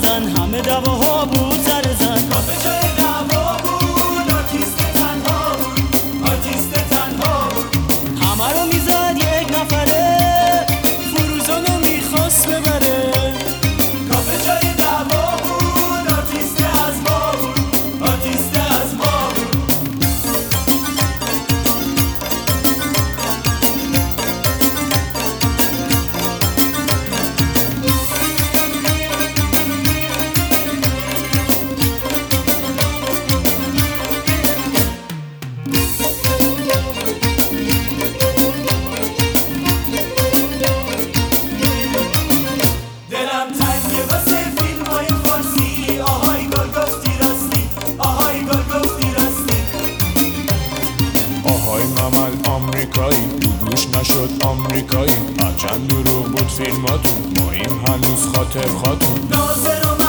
زن، همه دواها بود سر زن. کافه جای دعوا بود، آرتیست تنها بود، آرتیست تنها بود. همه رو میزد یک نفره، فروزانو میخواست ببره. کافه جای دعوا بود، آرتیست از ما بود، آرتیست از ما بود. آمریکایی دوش نشد آمریکایی، هرچند دروغ بود فیلماتون، ماییم هنوز خاطر خاتون. ناصر